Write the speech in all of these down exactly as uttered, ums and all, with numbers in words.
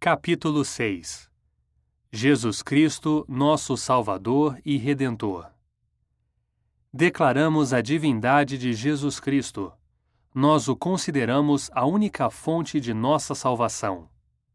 Capítulo seis. Jesus Cristo, nosso Salvador e Redentor. Declaramos a divindade de Jesus Cristo. Nós o consideramos a única fonte de nossa salvação.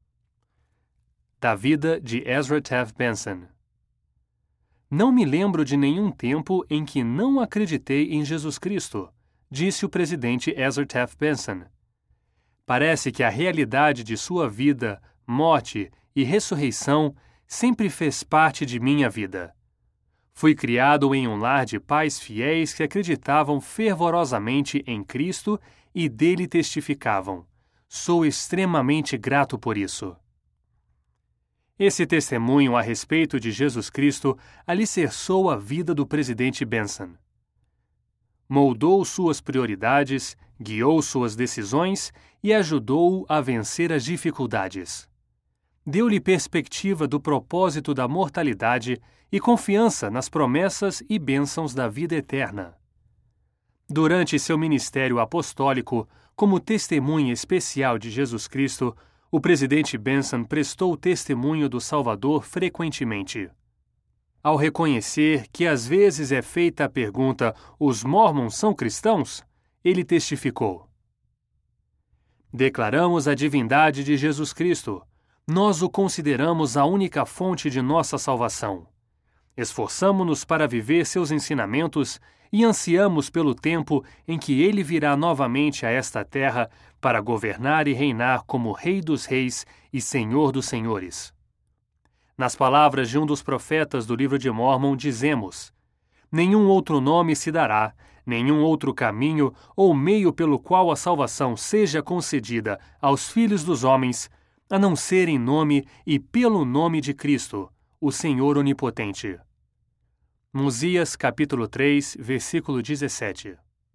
Da vida de Ezra Taft Benson. Não me lembro de nenhum tempo em que não acreditei em Jesus Cristo, disse o presidente Ezra Taft Benson. Parece que a realidade de sua vida, morte e ressurreição sempre fez parte de minha vida. Fui criado em um lar de pais fiéis que acreditavam fervorosamente em Cristo e dele testificavam. Sou extremamente grato por isso. Esse testemunho a respeito de Jesus Cristo alicerçou a vida do presidente Benson. Moldou suas prioridades, guiou suas decisões e ajudou-o a vencer as dificuldades. Deu-lhe perspectiva do propósito da mortalidade e confiança nas promessas e bênçãos da vida eterna. Durante seu ministério apostólico, como testemunha especial de Jesus Cristo, o presidente Benson prestou testemunho do Salvador frequentemente. Ao reconhecer que às vezes é feita a pergunta: os Mormons são cristãos? Ele testificou: declaramos a divindade de Jesus Cristo. Nós o consideramos a única fonte de nossa salvação. Esforçamo-nos para viver seus ensinamentos e ansiamos pelo tempo em que ele virá novamente a esta terra para governar e reinar como Rei dos Reis e Senhor dos Senhores. Nas palavras de um dos profetas do livro de Mórmon, dizemos: nenhum outro nome se dará, nenhum outro caminho ou meio pelo qual a salvação seja concedida aos filhos dos homens, a não ser em nome e pelo nome de Cristo, o Senhor Onipotente. Mosias, capítulo três, versículo dezessete.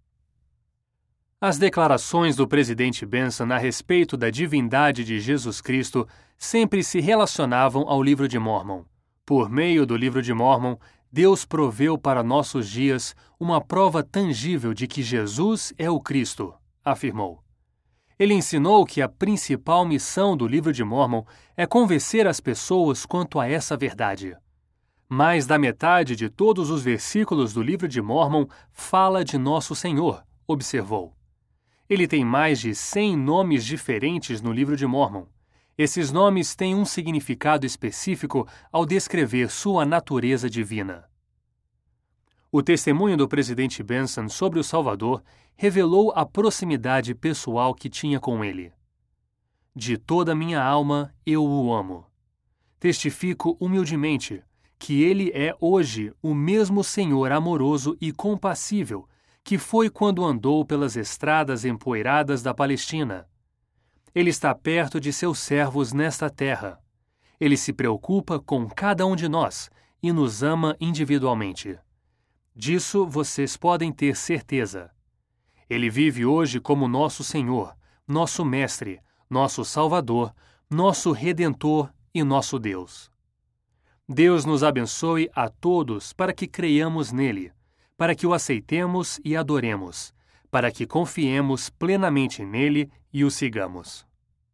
As declarações do presidente Benson a respeito da divindade de Jesus Cristo sempre se relacionavam ao livro de Mórmon. Por meio do livro de Mórmon, Deus proveu para nossos dias uma prova tangível de que Jesus é o Cristo, afirmou. Ele ensinou que a principal missão do livro de Mórmon é convencer as pessoas quanto a essa verdade. Mais da metade de todos os versículos do livro de Mórmon fala de nosso Senhor, observou. Ele tem mais de cem nomes diferentes no livro de Mórmon. Esses nomes têm um significado específico ao descrever sua natureza divina. O testemunho do presidente Benson sobre o Salvador revelou a proximidade pessoal que tinha com ele. De toda a minha alma eu o amo. Testifico humildemente que ele é hoje o mesmo Senhor amoroso e compassível que foi quando andou pelas estradas empoeiradas da Palestina. Ele está perto de seus servos nesta terra. Ele se preocupa com cada um de nós e nos ama individualmente. Disso vocês podem ter certeza. Ele vive hoje como nosso Senhor, nosso Mestre, nosso Salvador, nosso Redentor e nosso Deus. Deus nos abençoe a todos para que creiamos nele, para que o aceitemos e adoremos, para que confiemos plenamente nele e o sigamos.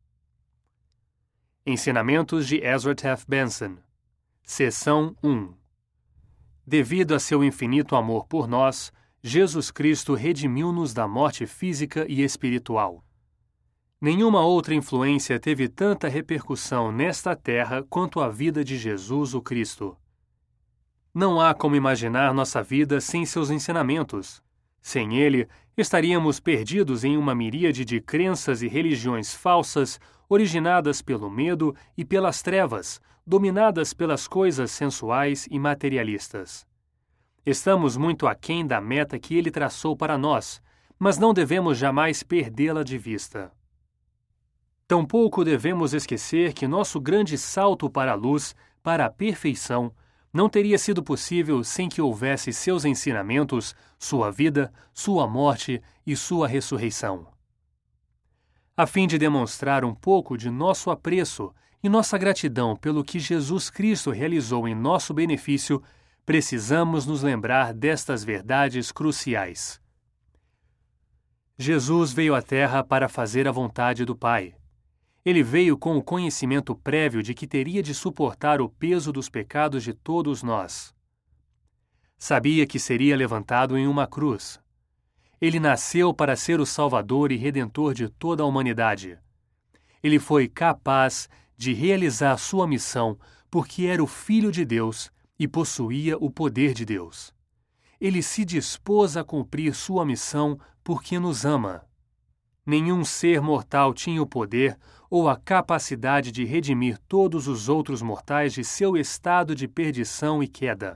Ensinamentos de Ezra Taft Benson. Seção um. Devido a seu infinito amor por nós, Jesus Cristo redimiu-nos da morte física e espiritual. Nenhuma outra influência teve tanta repercussão nesta terra quanto a vida de Jesus o Cristo. Não há como imaginar nossa vida sem seus ensinamentos. Sem ele, estaríamos perdidos em uma miríade de crenças e religiões falsas originadas pelo medo e pelas trevas, dominadas pelas coisas sensuais e materialistas. Estamos muito aquém da meta que ele traçou para nós, mas não devemos jamais perdê-la de vista. Tampouco devemos esquecer que nosso grande salto para a luz, para a perfeição, não teria sido possível sem que houvesse seus ensinamentos, sua vida, sua morte e sua ressurreição. A fim de demonstrar um pouco de nosso apreço e nossa gratidão pelo que Jesus Cristo realizou em nosso benefício, precisamos nos lembrar destas verdades cruciais. Jesus veio à Terra para fazer a vontade do Pai. Ele veio com o conhecimento prévio de que teria de suportar o peso dos pecados de todos nós. Sabia que seria levantado em uma cruz. Ele nasceu para ser o Salvador e Redentor de toda a humanidade. Ele foi capaz de realizar sua missão porque era o Filho de Deus e possuía o poder de Deus. Ele se dispôs a cumprir sua missão porque nos ama. Nenhum ser mortal tinha o poder ou a capacidade de redimir todos os outros mortais de seu estado de perdição e queda.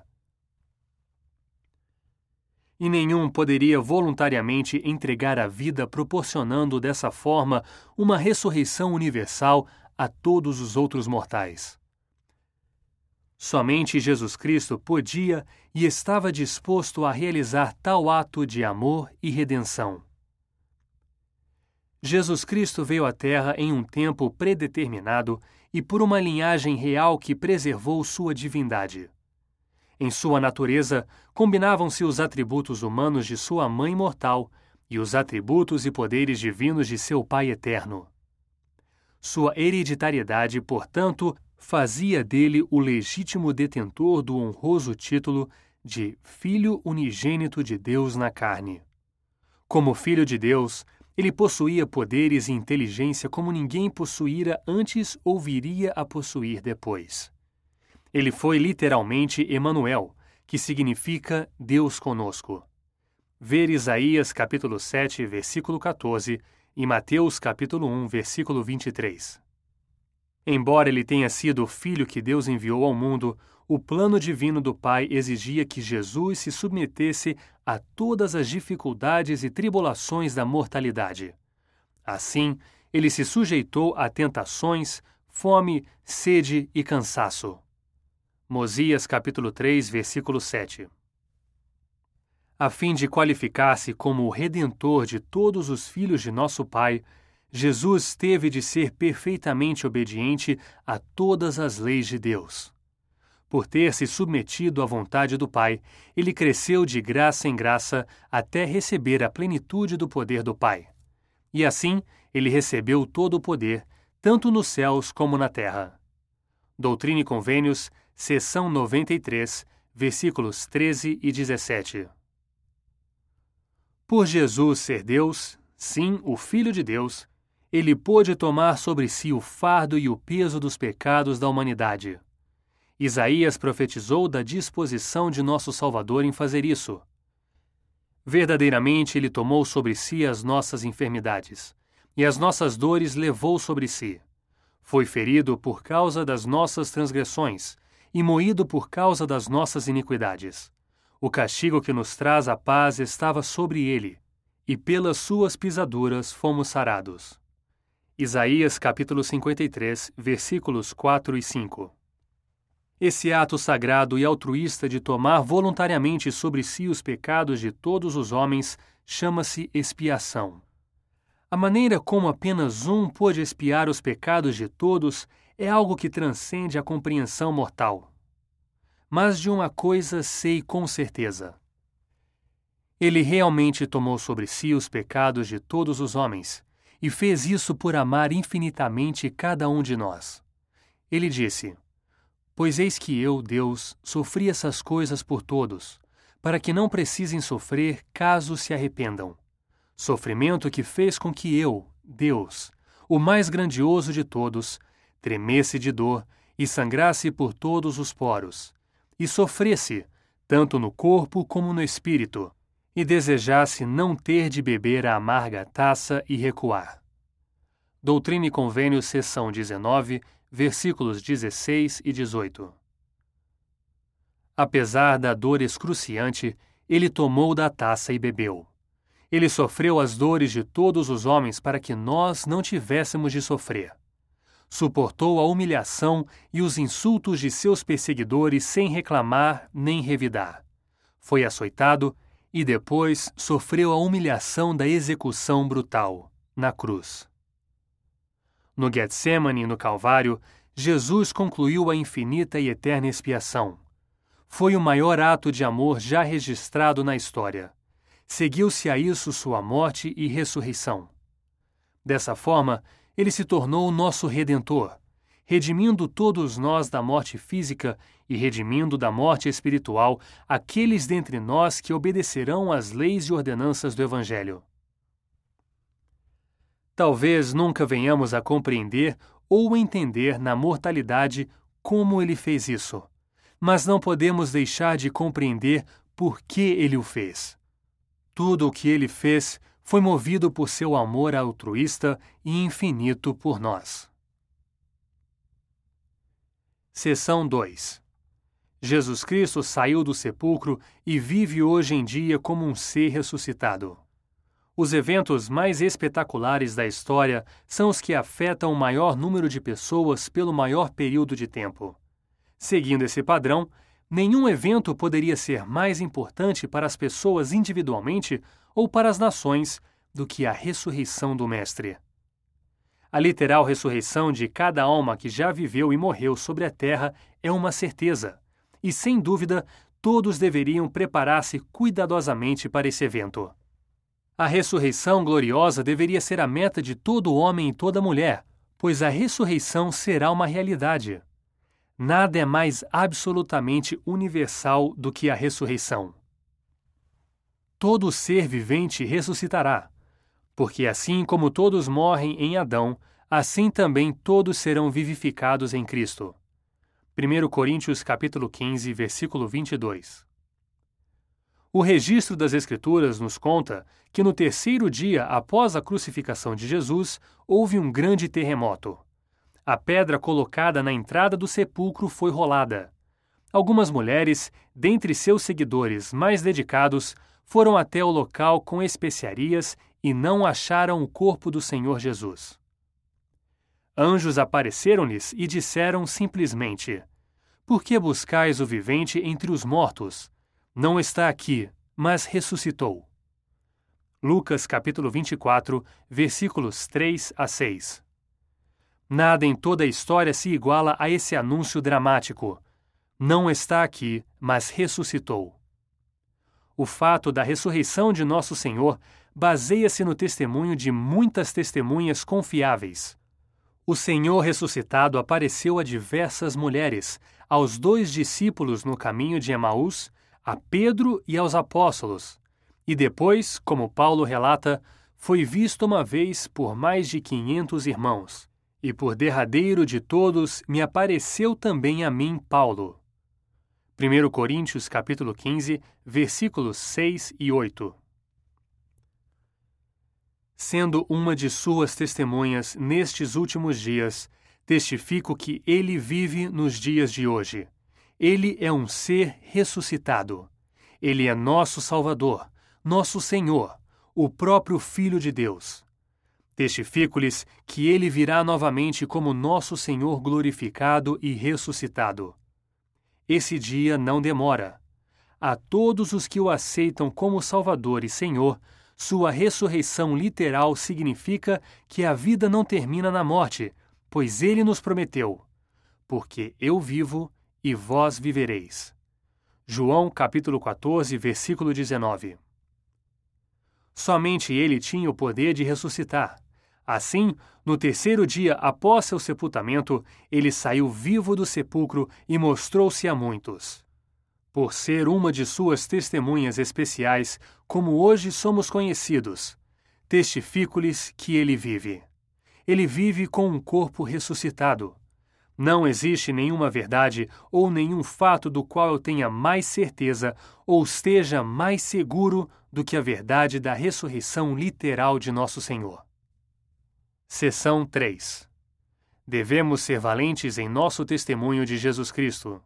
E nenhum poderia voluntariamente entregar a vida proporcionando dessa forma uma ressurreição universal a todos os outros mortais. Somente Jesus Cristo podia e estava disposto a realizar tal ato de amor e redenção. Jesus Cristo veio à Terra em um tempo predeterminado e por uma linhagem real que preservou sua divindade. Em sua natureza, combinavam-se os atributos humanos de sua mãe mortal e os atributos e poderes divinos de seu Pai eterno. Sua hereditariedade, portanto, fazia dele o legítimo detentor do honroso título de Filho unigênito de Deus na carne. Como Filho de Deus, ele possuía poderes e inteligência como ninguém possuíra antes ou viria a possuir depois. Ele foi literalmente Emanuel, que significa Deus conosco. Ver Isaías capítulo sete, versículo quatorze e Mateus capítulo um, versículo vinte e três. Embora ele tenha sido o Filho que Deus enviou ao mundo, o plano divino do Pai exigia que Jesus se submetesse a todas as dificuldades e tribulações da mortalidade. Assim, ele se sujeitou a tentações, fome, sede e cansaço. Mosias capítulo três, versículo sete. A fim de qualificar-se como o Redentor de todos os filhos de nosso Pai, Jesus teve de ser perfeitamente obediente a todas as leis de Deus. Por ter se submetido à vontade do Pai, ele cresceu de graça em graça até receber a plenitude do poder do Pai. E assim, ele recebeu todo o poder, tanto nos céus como na terra. Doutrina e Convênios, seção noventa e três, versículos treze e dezessete. Por Jesus ser Deus, sim, o Filho de Deus, ele pôde tomar sobre si o fardo e o peso dos pecados da humanidade. Isaías profetizou da disposição de nosso Salvador em fazer isso. Verdadeiramente ele tomou sobre si as nossas enfermidades, e as nossas dores levou sobre si. Foi ferido por causa das nossas transgressões, e moído por causa das nossas iniquidades. O castigo que nos traz a paz estava sobre ele, e pelas suas pisaduras fomos sarados. Isaías capítulo cinquenta e três, versículos quatro e cinco. Esse ato sagrado e altruísta de tomar voluntariamente sobre si os pecados de todos os homens chama-se expiação. A maneira como apenas um pôde expiar os pecados de todos é algo que transcende a compreensão mortal. Mas de uma coisa sei com certeza. Ele realmente tomou sobre si os pecados de todos os homens, e fez isso por amar infinitamente cada um de nós. Ele disse: Pois eis que eu, Deus, sofri essas coisas por todos, para que não precisem sofrer caso se arrependam. Sofrimento que fez com que eu, Deus, o mais grandioso de todos, tremesse de dor e sangrasse por todos os poros, e sofresse, tanto no corpo como no espírito, e desejasse não ter de beber a amarga taça e recuar. Doutrina e Convênios, seção dezenove, versículos dezesseis e dezoito. Apesar da dor excruciante, ele tomou da taça e bebeu. Ele sofreu as dores de todos os homens para que nós não tivéssemos de sofrer. Suportou a humilhação e os insultos de seus perseguidores sem reclamar nem revidar. Foi açoitado e depois sofreu a humilhação da execução brutal, na cruz. No Getsêmani e no Calvário, Jesus concluiu a infinita e eterna expiação. Foi o maior ato de amor já registrado na história. Seguiu-se a isso sua morte e ressurreição. Dessa forma, Ele se tornou nosso Redentor, redimindo todos nós da morte física e redimindo da morte espiritual aqueles dentre nós que obedecerão às leis e ordenanças do Evangelho. Talvez nunca venhamos a compreender ou entender na mortalidade como ele fez isso, mas não podemos deixar de compreender por que ele o fez. Tudo o que ele fez foi movido por seu amor altruísta e infinito por nós. Seção dois. Jesus Cristo saiu do sepulcro e vive hoje em dia como um ser ressuscitado. Os eventos mais espetaculares da história são os que afetam o maior número de pessoas pelo maior período de tempo. Seguindo esse padrão, nenhum evento poderia ser mais importante para as pessoas individualmente ou para as nações do que a ressurreição do Mestre. A literal ressurreição de cada alma que já viveu e morreu sobre a terra é uma certeza, e sem dúvida todos deveriam preparar-se cuidadosamente para esse evento. A ressurreição gloriosa deveria ser a meta de todo homem e toda mulher, pois a ressurreição será uma realidade. Nada é mais absolutamente universal do que a ressurreição. Todo ser vivente ressuscitará, porque assim como todos morrem em Adão, assim também todos serão vivificados em Cristo. primeira Coríntios capítulo quinze, versículo vinte e dois. O registro das Escrituras nos conta que no terceiro dia após a crucificação de Jesus, houve um grande terremoto. A pedra colocada na entrada do sepulcro foi rolada. Algumas mulheres, dentre seus seguidores mais dedicados, foram até o local com especiarias e não acharam o corpo do Senhor Jesus. Anjos apareceram-lhes e disseram simplesmente: "Por que buscais o vivente entre os mortos? Não está aqui, mas ressuscitou." Lucas capítulo vinte e quatro, versículos três a seis. Nada em toda a história se iguala a esse anúncio dramático. Não está aqui, mas ressuscitou. O fato da ressurreição de Nosso Senhor baseia-se no testemunho de muitas testemunhas confiáveis. O Senhor ressuscitado apareceu a diversas mulheres, aos dois discípulos no caminho de Emaús, a Pedro e aos apóstolos, e depois, como Paulo relata, foi visto uma vez por mais de quinhentos irmãos, e por derradeiro de todos me apareceu também a mim, Paulo. primeira Coríntios capítulo quinze, versículos seis e oito. Sendo uma de suas testemunhas nestes últimos dias, testifico que ele vive nos dias de hoje. Ele é um ser ressuscitado. Ele é nosso Salvador, nosso Senhor, o próprio Filho de Deus. Testifico-lhes que ele virá novamente como nosso Senhor glorificado e ressuscitado. Esse dia não demora. A todos os que o aceitam como Salvador e Senhor, sua ressurreição literal significa que a vida não termina na morte, pois ele nos prometeu: "Porque eu vivo e vós vivereis." João capítulo quatorze, versículo dezenove. Somente ele tinha o poder de ressuscitar. Assim, no terceiro dia após seu sepultamento, ele saiu vivo do sepulcro e mostrou-se a muitos. Por ser uma de suas testemunhas especiais, como hoje somos conhecidos, testifico-lhes que ele vive. Ele vive com um corpo ressuscitado. Não existe nenhuma verdade ou nenhum fato do qual eu tenha mais certeza ou esteja mais seguro do que a verdade da ressurreição literal de nosso Senhor. Seção três. Devemos ser valentes em nosso testemunho de Jesus Cristo.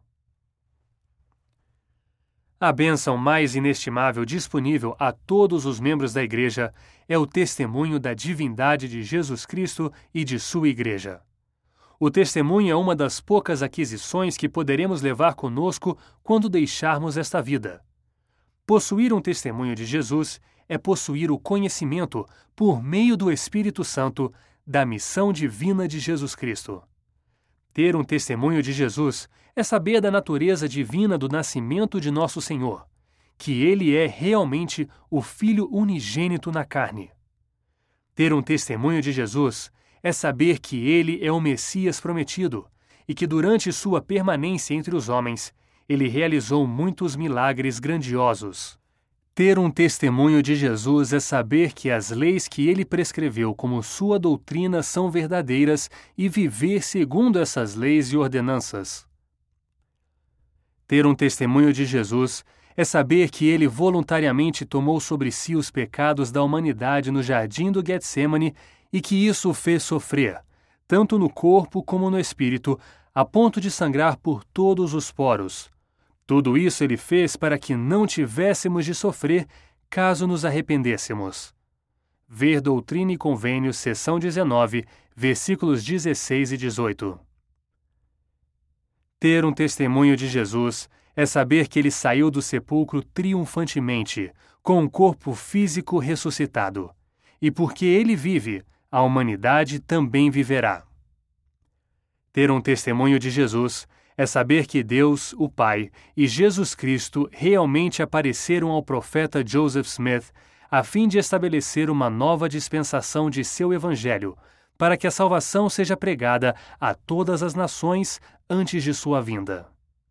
A bênção mais inestimável disponível a todos os membros da Igreja é o testemunho da divindade de Jesus Cristo e de sua Igreja. O testemunho é uma das poucas aquisições que poderemos levar conosco quando deixarmos esta vida. Possuir um testemunho de Jesus é possuir o conhecimento, por meio do Espírito Santo, da missão divina de Jesus Cristo. Ter um testemunho de Jesus é saber da natureza divina do nascimento de nosso Senhor, que ele é realmente o Filho unigênito na carne. Ter um testemunho de Jesus é saber que ele é o Messias prometido e que durante sua permanência entre os homens, ele realizou muitos milagres grandiosos. Ter um testemunho de Jesus é saber que as leis que ele prescreveu como sua doutrina são verdadeiras e viver segundo essas leis e ordenanças. Ter um testemunho de Jesus é saber que ele voluntariamente tomou sobre si os pecados da humanidade no jardim do Getsêmani e que isso o fez sofrer, tanto no corpo como no espírito, a ponto de sangrar por todos os poros. Tudo isso ele fez para que não tivéssemos de sofrer caso nos arrependêssemos. Ver Doutrina e Convênios, seção dezenove, versículos dezesseis e dezoito. Ter um testemunho de Jesus é saber que ele saiu do sepulcro triunfantemente, com um corpo físico ressuscitado. E porque ele vive, a humanidade também viverá. Ter um testemunho de Jesus é saber que Deus, o Pai, e Jesus Cristo realmente apareceram ao profeta Joseph Smith a fim de estabelecer uma nova dispensação de seu Evangelho, para que a salvação seja pregada a todas as nações antes de sua vinda.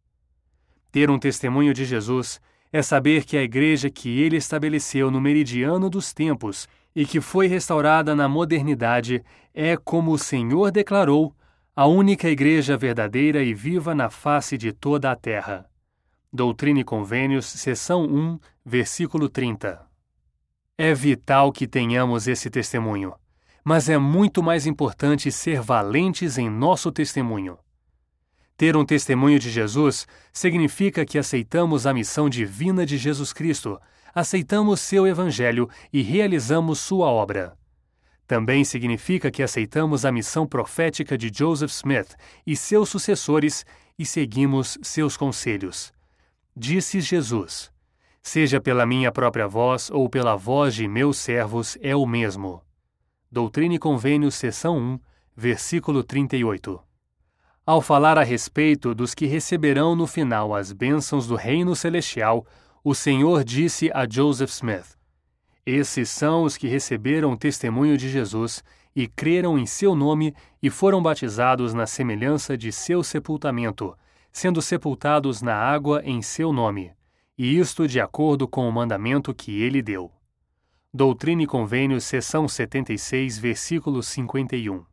Ter um testemunho de Jesus é saber que a igreja que ele estabeleceu no meridiano dos tempos e que foi restaurada na modernidade é, como o Senhor declarou, a única igreja verdadeira e viva na face de toda a terra. Doutrina e Convênios, seção um, versículo trinta. É vital que tenhamos esse testemunho, mas é muito mais importante ser valentes em nosso testemunho. Ter um testemunho de Jesus significa que aceitamos a missão divina de Jesus Cristo, aceitamos seu Evangelho e realizamos sua obra. Também significa que aceitamos a missão profética de Joseph Smith e seus sucessores e seguimos seus conselhos. Disse Jesus: seja pela minha própria voz ou pela voz de meus servos, é o mesmo. Doutrina e Convênios, seção um, versículo trinta e oito. Ao falar a respeito dos que receberão no final as bênçãos do reino celestial, o Senhor disse a Joseph Smith: esses são os que receberam o testemunho de Jesus e creram em seu nome e foram batizados na semelhança de seu sepultamento, sendo sepultados na água em seu nome, e isto de acordo com o mandamento que ele deu. Doutrina e Convênios, seção setenta e seis, versículo cinquenta e um.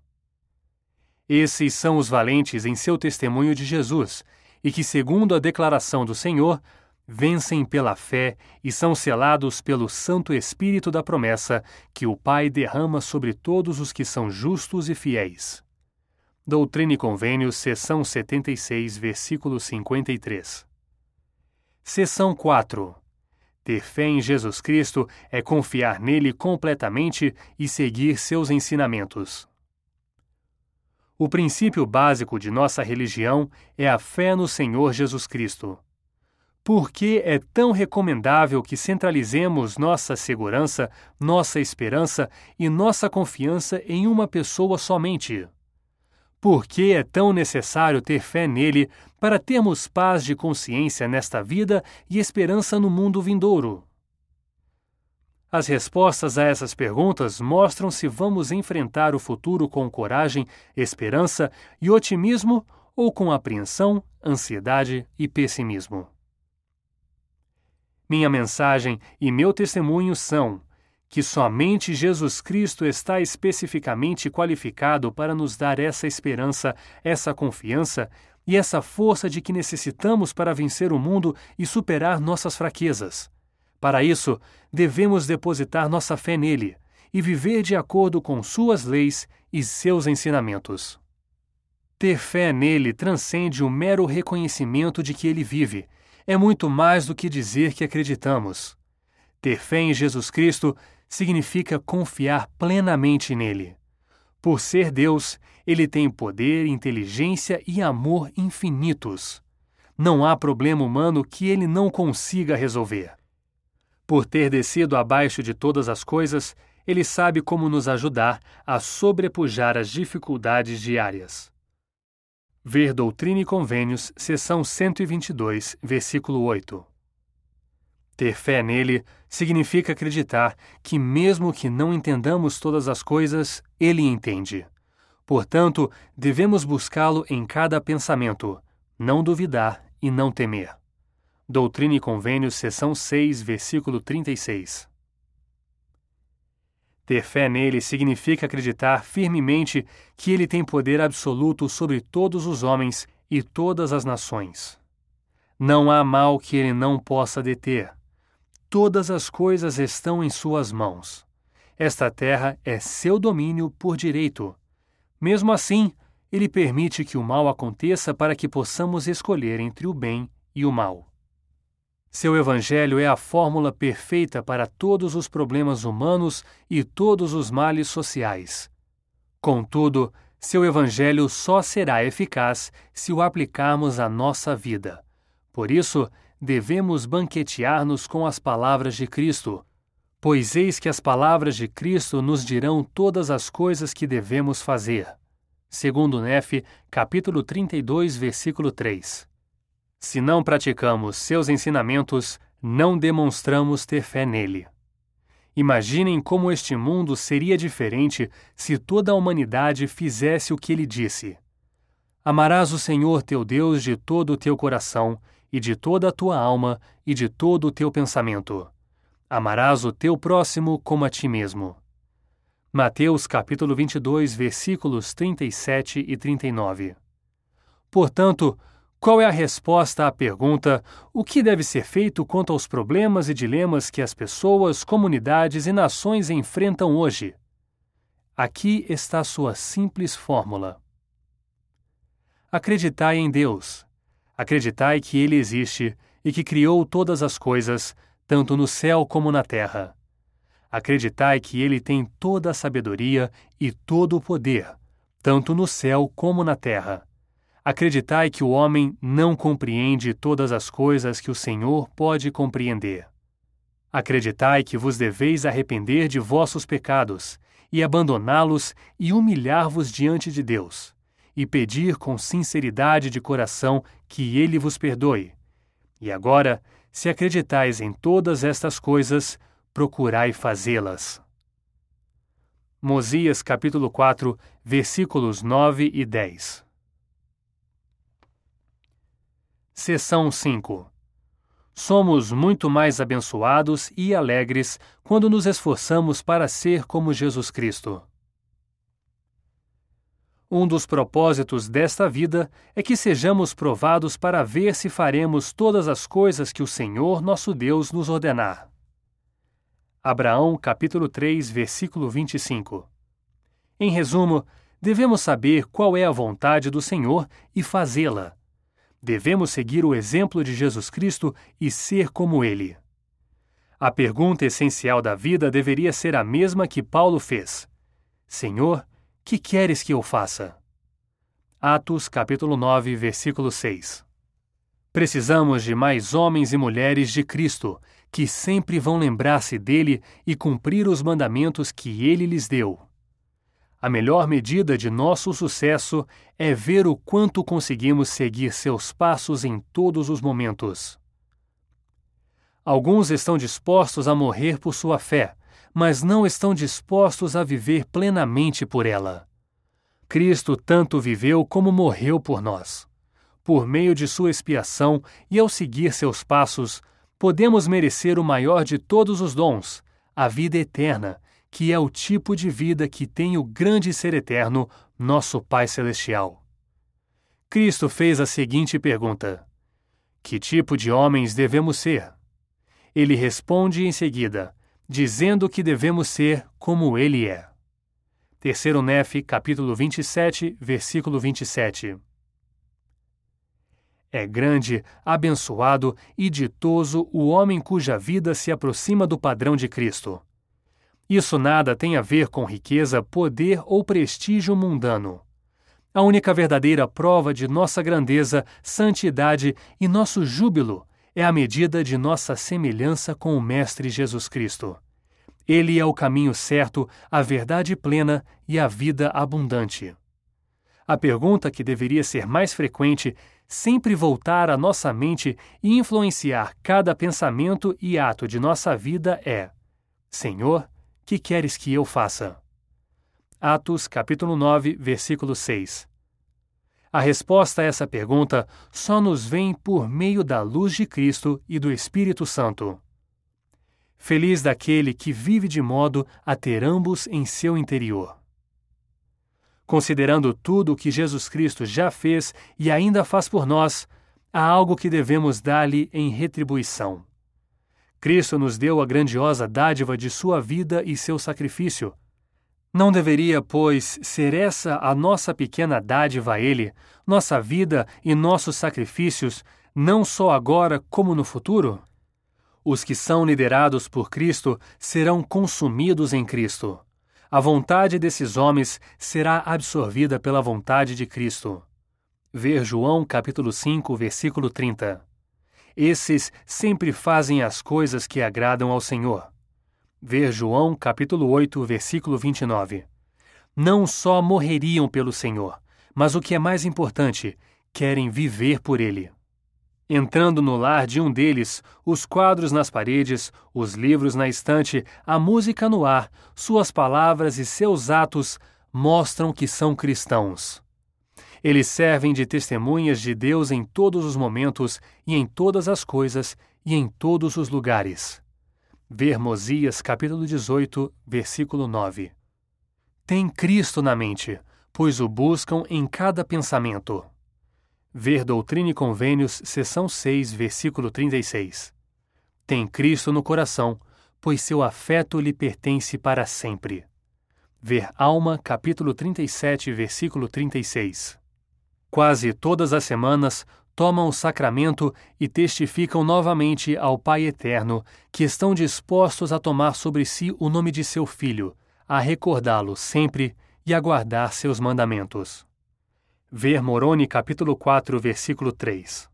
Esses são os valentes em seu testemunho de Jesus, e que, segundo a declaração do Senhor, vencem pela fé e são selados pelo Santo Espírito da promessa que o Pai derrama sobre todos os que são justos e fiéis. Doutrina e Convênios, seção setenta e seis, versículo cinquenta e três. Seção quatro. Ter fé em Jesus Cristo é confiar nele completamente e seguir seus ensinamentos. O princípio básico de nossa religião é a fé no Senhor Jesus Cristo. Por que é tão recomendável que centralizemos nossa segurança, nossa esperança e nossa confiança em uma pessoa somente? Por que é tão necessário ter fé nele para termos paz de consciência nesta vida e esperança no mundo vindouro? As respostas a essas perguntas mostram se vamos enfrentar o futuro com coragem, esperança e otimismo ou com apreensão, ansiedade e pessimismo. Minha mensagem e meu testemunho são que somente Jesus Cristo está especificamente qualificado para nos dar essa esperança, essa confiança e essa força de que necessitamos para vencer o mundo e superar nossas fraquezas. Para isso, devemos depositar nossa fé nele e viver de acordo com suas leis e seus ensinamentos. Ter fé nele transcende o mero reconhecimento de que ele vive. É muito mais do que dizer que acreditamos. Ter fé em Jesus Cristo significa confiar plenamente nele. Por ser Deus, ele tem poder, inteligência e amor infinitos. Não há problema humano que ele não consiga resolver. Por ter descido abaixo de todas as coisas, ele sabe como nos ajudar a sobrepujar as dificuldades diárias. Ver Doutrina e Convênios, seção cento e vinte e dois, versículo oito. Ter fé nele significa acreditar que, mesmo que não entendamos todas as coisas, ele entende. Portanto, devemos buscá-lo em cada pensamento, não duvidar e não temer. Doutrina e Convênios, seção seis, versículo trinta e seis. Ter fé nele significa acreditar firmemente que ele tem poder absoluto sobre todos os homens e todas as nações. Não há mal que ele não possa deter. Todas as coisas estão em suas mãos. Esta terra é seu domínio por direito. Mesmo assim, ele permite que o mal aconteça para que possamos escolher entre o bem e o mal. Seu evangelho é a fórmula perfeita para todos os problemas humanos e todos os males sociais. Contudo, seu evangelho só será eficaz se o aplicarmos à nossa vida. Por isso, devemos banquetear-nos com as palavras de Cristo, pois eis que as palavras de Cristo nos dirão todas as coisas que devemos fazer. Segundo Nefe, capítulo trinta e dois, versículo três. Se não praticamos seus ensinamentos, não demonstramos ter fé nele. Imaginem como este mundo seria diferente se toda a humanidade fizesse o que ele disse. Amarás o Senhor teu Deus de todo o teu coração, e de toda a tua alma, e de todo o teu pensamento. Amarás o teu próximo como a ti mesmo. Mateus capítulo vinte e dois, versículos trinta e sete e trinta e nove. Portanto, qual é a resposta à pergunta: o que deve ser feito quanto aos problemas e dilemas que as pessoas, comunidades e nações enfrentam hoje? Aqui está sua simples fórmula. Acreditai em Deus. Acreditai que Ele existe e que criou todas as coisas, tanto no céu como na terra. Acreditai que Ele tem toda a sabedoria e todo o poder, tanto no céu como na terra. Acreditai que o homem não compreende todas as coisas que o Senhor pode compreender. Acreditai que vos deveis arrepender de vossos pecados, e abandoná-los e humilhar-vos diante de Deus, e pedir com sinceridade de coração que Ele vos perdoe. E agora, se acreditais em todas estas coisas, procurai fazê-las. Mosias capítulo quatro, versículos nove e dez. Seção cinco. Somos muito mais abençoados e alegres quando nos esforçamos para ser como Jesus Cristo. Um dos propósitos desta vida é que sejamos provados para ver se faremos todas as coisas que o Senhor nosso Deus nos ordenar. Abraão capítulo três, versículo vinte e cinco. Em resumo, devemos saber qual é a vontade do Senhor e fazê-la. Devemos seguir o exemplo de Jesus Cristo e ser como Ele. A pergunta essencial da vida deveria ser a mesma que Paulo fez: Senhor, que queres que eu faça? Atos capítulo nove, versículo seis. Precisamos de mais homens e mulheres de Cristo, que sempre vão lembrar-se dele e cumprir os mandamentos que ele lhes deu. A melhor medida de nosso sucesso é ver o quanto conseguimos seguir seus passos em todos os momentos. Alguns estão dispostos a morrer por sua fé, mas não estão dispostos a viver plenamente por ela. Cristo tanto viveu como morreu por nós. Por meio de sua expiação e ao seguir seus passos, podemos merecer o maior de todos os dons, a vida eterna, que é o tipo de vida que tem o grande Ser eterno, nosso Pai Celestial. Cristo fez a seguinte pergunta: que tipo de homens devemos ser? Ele responde em seguida, dizendo que devemos ser como Ele é. Terceiro Nefe, capítulo vinte e sete, versículo vinte e sete. É grande, abençoado e ditoso o homem cuja vida se aproxima do padrão de Cristo. Isso nada tem a ver com riqueza, poder ou prestígio mundano. A única verdadeira prova de nossa grandeza, santidade e nosso júbilo é a medida de nossa semelhança com o Mestre Jesus Cristo. Ele é o caminho certo, a verdade plena e a vida abundante. A pergunta que deveria ser mais frequente, sempre voltar à nossa mente e influenciar cada pensamento e ato de nossa vida é: Senhor, que queres que eu faça? Atos, capítulo nove, versículo seis. A resposta a essa pergunta só nos vem por meio da luz de Cristo e do Espírito Santo. Feliz daquele que vive de modo a ter ambos em seu interior. Considerando tudo o que Jesus Cristo já fez e ainda faz por nós, há algo que devemos dar-lhe em retribuição. Cristo nos deu a grandiosa dádiva de sua vida e seu sacrifício. Não deveria, pois, ser essa a nossa pequena dádiva a Ele, nossa vida e nossos sacrifícios, não só agora como no futuro? Os que são liderados por Cristo serão consumidos em Cristo. A vontade desses homens será absorvida pela vontade de Cristo. Ver João capítulo cinco, versículo trinta. Esses sempre fazem as coisas que agradam ao Senhor. Ver João capítulo oito, versículo vinte e nove. Não só morreriam pelo Senhor, mas o que é mais importante, querem viver por Ele. Entrando no lar de um deles, os quadros nas paredes, os livros na estante, a música no ar, suas palavras e seus atos mostram que são cristãos. Eles servem de testemunhas de Deus em todos os momentos e em todas as coisas e em todos os lugares. Ver Mosias capítulo dezoito, versículo nove. Tem Cristo na mente, pois o buscam em cada pensamento. Ver Doutrina e Convênios, seção seis, versículo trinta e seis. Tem Cristo no coração, pois seu afeto lhe pertence para sempre. Ver Alma, capítulo trinta e sete, versículo trinta e seis. Quase todas as semanas tomam o sacramento e testificam novamente ao Pai Eterno que estão dispostos a tomar sobre si o nome de seu Filho, a recordá-lo sempre e a guardar seus mandamentos. Ver Moroni capítulo quatro, versículo três.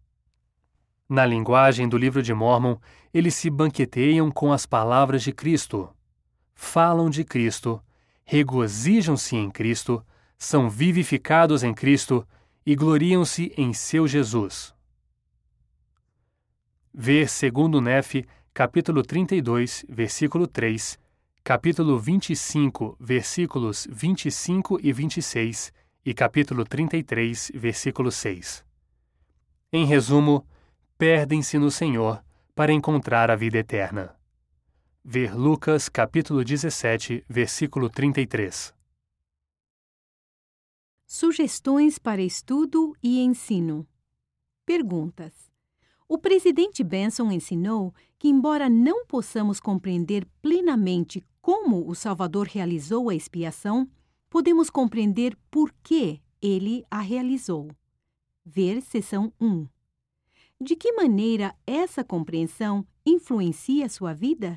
Na linguagem do livro de Mórmon, eles se banqueteiam com as palavras de Cristo. Falam de Cristo, regozijam-se em Cristo, são vivificados em Cristo e gloriam-se em seu Jesus. Ver segundo Nefe, capítulo trinta e dois, versículo três, capítulo vinte e cinco, versículos vinte e cinco e vinte e seis, e capítulo trinta e três, versículo seis. Em resumo, perdem-se no Senhor para encontrar a vida eterna. Ver Lucas, capítulo dezessete, versículo trinta e três. Sugestões para estudo e ensino. Perguntas. O presidente Benson ensinou que, embora não possamos compreender plenamente como o Salvador realizou a expiação, podemos compreender por que ele a realizou. Ver seção um. De que maneira essa compreensão influencia sua vida?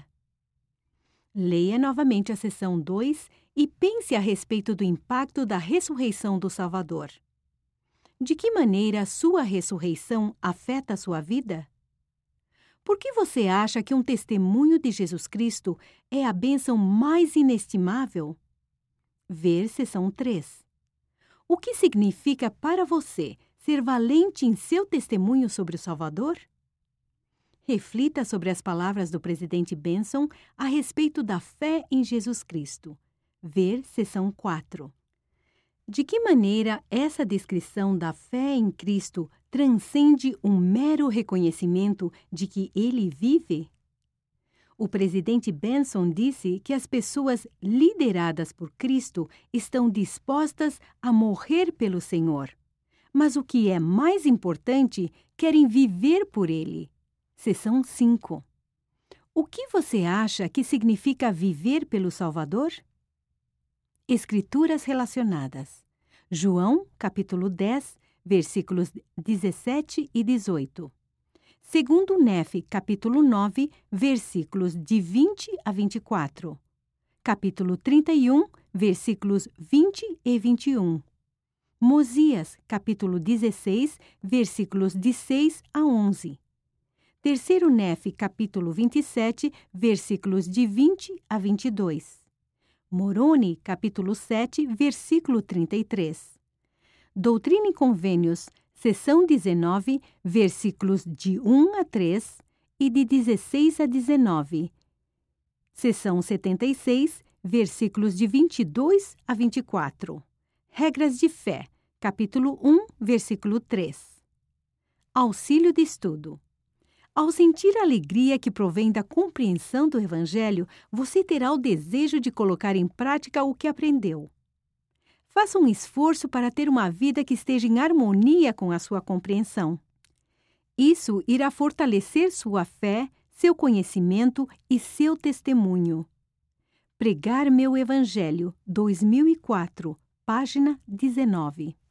Leia novamente a seção dois e pense a respeito do impacto da ressurreição do Salvador. De que maneira a sua ressurreição afeta a sua vida? Por que você acha que um testemunho de Jesus Cristo é a bênção mais inestimável? Ver seção três. O que significa para você ser valente em seu testemunho sobre o Salvador? Reflita sobre as palavras do presidente Benson a respeito da fé em Jesus Cristo. Ver seção quatro. De que maneira essa descrição da fé em Cristo transcende um mero reconhecimento de que ele vive? O presidente Benson disse que as pessoas lideradas por Cristo estão dispostas a morrer pelo Senhor. Mas o que é mais importante, querem viver por ele. Seção cinco. O que você acha que significa viver pelo Salvador? Escrituras relacionadas. João, capítulo dez, versículos dezessete e dezoito. Segundo Nefe, capítulo nove, versículos de vinte a vinte e quatro. Capítulo trinta e um, versículos vinte e vinte e um. Mosias, capítulo dezesseis, versículos de seis a onze. Terceiro Nefe, capítulo vinte e sete, versículos de vinte a vinte e dois. Moroni, capítulo sete, versículo trinta e três. Doutrina e Convênios, seção dezenove, versículos de um a três e de dezesseis a dezenove. Seção setenta e seis, versículos de vinte e dois a vinte e quatro. Regras de Fé, capítulo um, versículo três. Auxílio de estudo. Ao sentir a alegria que provém da compreensão do Evangelho, você terá o desejo de colocar em prática o que aprendeu. Faça um esforço para ter uma vida que esteja em harmonia com a sua compreensão. Isso irá fortalecer sua fé, seu conhecimento e seu testemunho. Pregar meu Evangelho, dois mil e quatro, página dezenove.